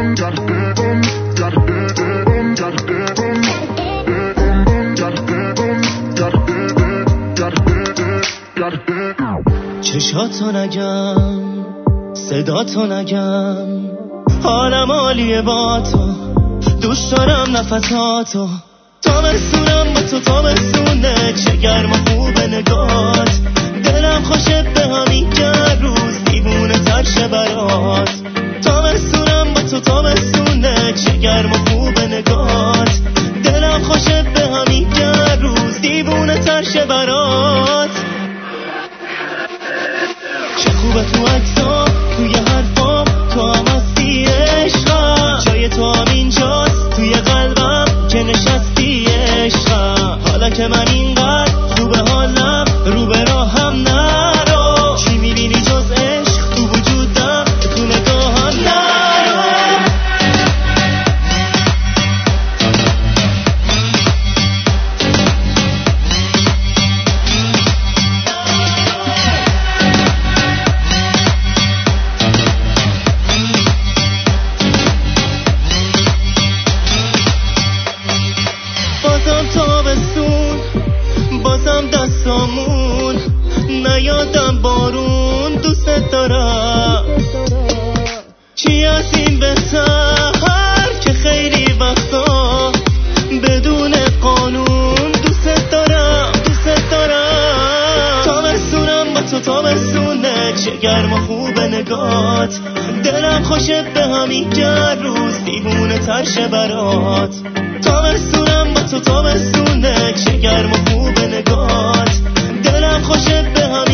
چشاتو نگم، صداتو نگم، حالم عالیه با تو، دوست دارم نفساتو، تابستونم با تو تابستونه، چه گرم و خوب نگات، دلم خوشه به همین روز دیوونه تر شه برات، تابستونم با تو تابستونه، چه گرم و خوب نگات، دلم خوشه به همین روز دیوونه تر شه برات. چه خوبه تو عکسا، توی حرفام تو هم هستی عشقم، جای تو هم اینجاست توی قلبم که نشستی عشقم، حالا که من اینقدر خوبه حالم رو به راهم نرو، چی میبینی جز عشق تو وجودم تو نگاهم نرو. بازم تابستون، بازم دستامون، نیادم بارون، دوست دارم، چی از این بهتر که خیلی وقتا بدون قانون دوست دارم، دوست دارم، تابستونم با تو تابستونه، چه گرم و خوب نگات، دلم خوشه به همین روز دیوونه تر شه برات، تابستونم با تو تابستونه، چه گرم و خوب نگات، دلم خوشه به همین